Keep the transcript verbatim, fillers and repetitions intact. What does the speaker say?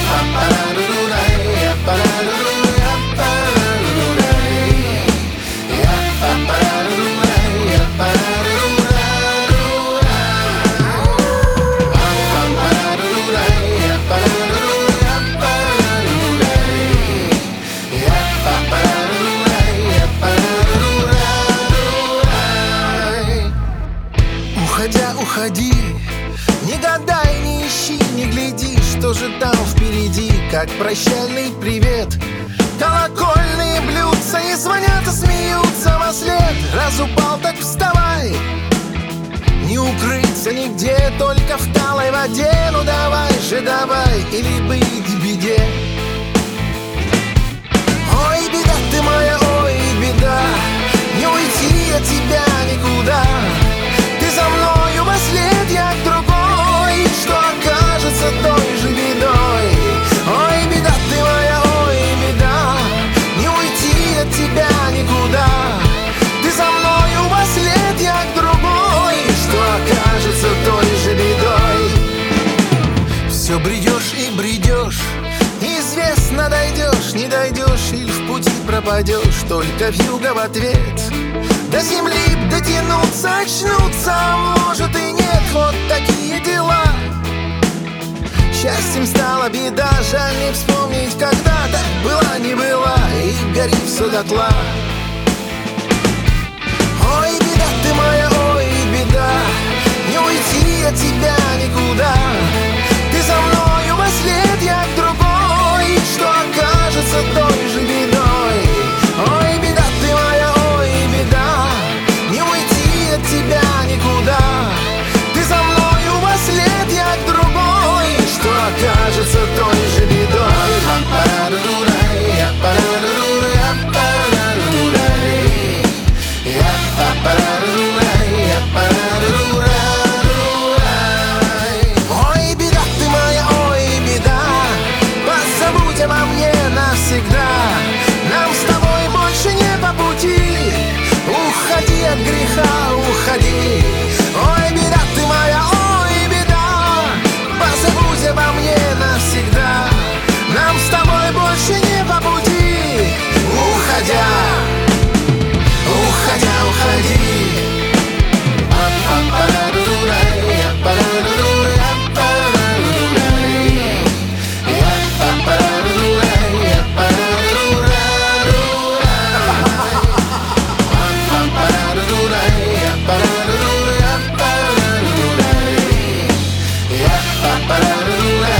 Уходя, уходи, не гадай, не ищи, не гляди, что же там впереди, как прощальный привет. Колокольные блюдца и звонят, и смеются во след. Раз упал, так вставай, не укрыться нигде, только в талой воде. Ну давай же, давай, или быть в беде. Ой, беда ты моя, ой, беда, не уйти от тебя никуда. Ты за мною во след, я к другой, что окажется той же бедой. Ой, беда ты моя, ой, беда, не уйти от тебя никуда. Ты за мною во след, я к другой, что окажется той же бедой. Все бредешь и бредешь, неизвестно, дойдешь, не дойдешь, или в пути пропадешь, только вьюга в ответ. До земли б дотянуться, очнуться, может и нет, вот такие дела. Счастьем стала беда, жаль не вспомнить, когда так была, не была, и гори все дотла. Ой, беда ты моя, ой, беда, не уйти от тебя никуда. Ты за мною во след, я к другой, что окажется той же бедой. Ой, беда ты моя, ой, беда, не уйти от тебя никуда. Ты за мною во след, я к другой, что окажется той же бедой. Ой, беда ты моя, ой, беда, позабудь обо мне навсегда. Нам с тобой больше не по пути, уходи от греха, уходи. Ой, беда ты моя, ой, беда, позабудь обо мне навсегда. Нам с тобой больше не по пути, уходя, уходя, уходи. Ba-da-da-da-da.